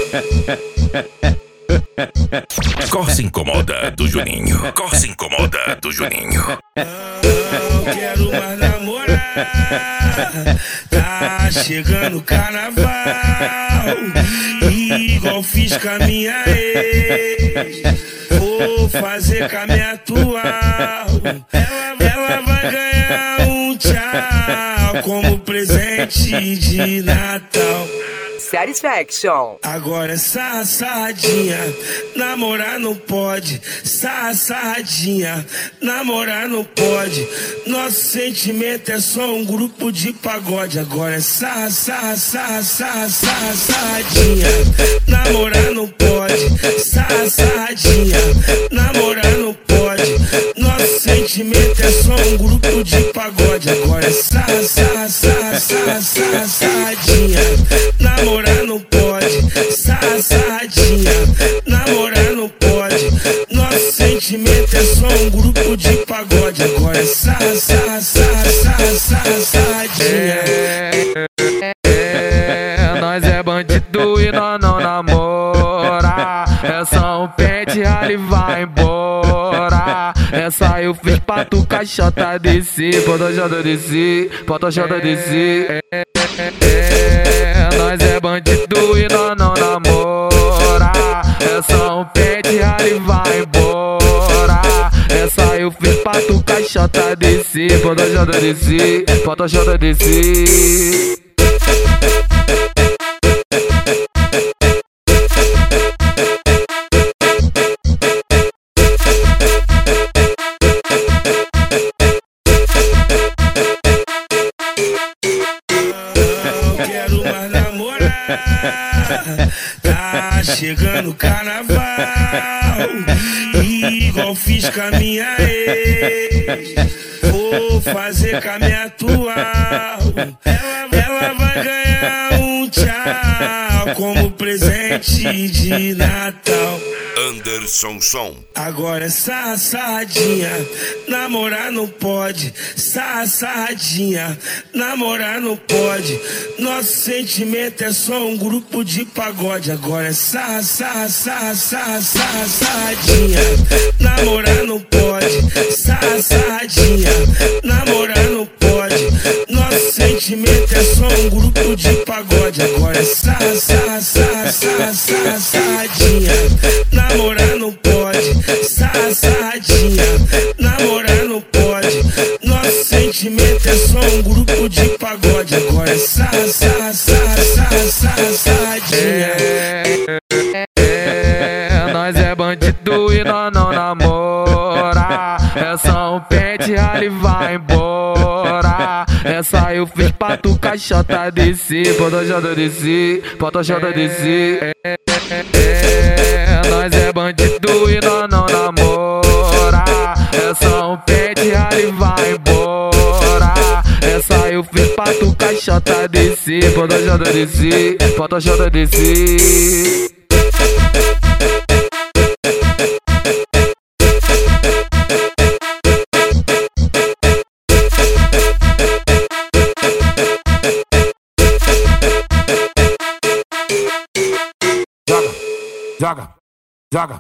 Corsa incomoda do Juninho. Corsa incomoda do Juninho. Não quero mais namorar. Tá chegando o carnaval, igual fiz com a minha ex. Vou fazer com a minha atual. Ela vai ganhar um tchau como presente de Natal. Satisfaction. Agora essa sardinha, namorar não pode. Sardinha, namorar não pode. Nosso sentimento é só um grupo de pagode. Agora essa sardinha, namorar não pode. Sardinha, namorar não pode. Nosso sentimento é só um grupo de pagode. Agora essa sardinha, namorar não pode. Sardinha, namorar não pode. Nosso sentimento é só um grupo de pagode. Agora é sardinha. Nós é bandido e nós não namora. É só um pente ralo e vai embora. Essa eu fiz pra tu caixota descer. Potoxota descer, potoxota descer. Nós é bandido e nós não namora. É só um pente ralo e vai embora. Essa eu fiz pra tu caixota descer. Potoxota descer, potoxota descer. Quero mais namorar. Tá chegando o carnaval, igual fiz com a minha ex. Vou fazer com a minha atual. Ela vai ganhar um tchau como presente de Natal. Anderson Som. Agora essa sardinha, namorar não pode. Sardinha, namorar não pode. Nosso sentimento é só um grupo de pagode. Agora essa sardinha, namorar não pode. Sardinha, namorar não pode. Nosso sentimento é só um grupo de pagode. Agora essa sardinha, namorar não pode. Sardinha, namorar não pode. Nosso sentimento é só um grupo de pagode. Agora essa sardinha. Nós é bandido e nós não namora. É só um pente ralo e vai embora. Essa eu fiz pra tu caixota descer. Potoxota descer, potoxota descer. Nós é bandido e nós não namora. É só um pente ralo e vai embora. Essa eu fiz pra tu caixota descer. Potoxota descer, potoxota descer. Joga, joga, joga.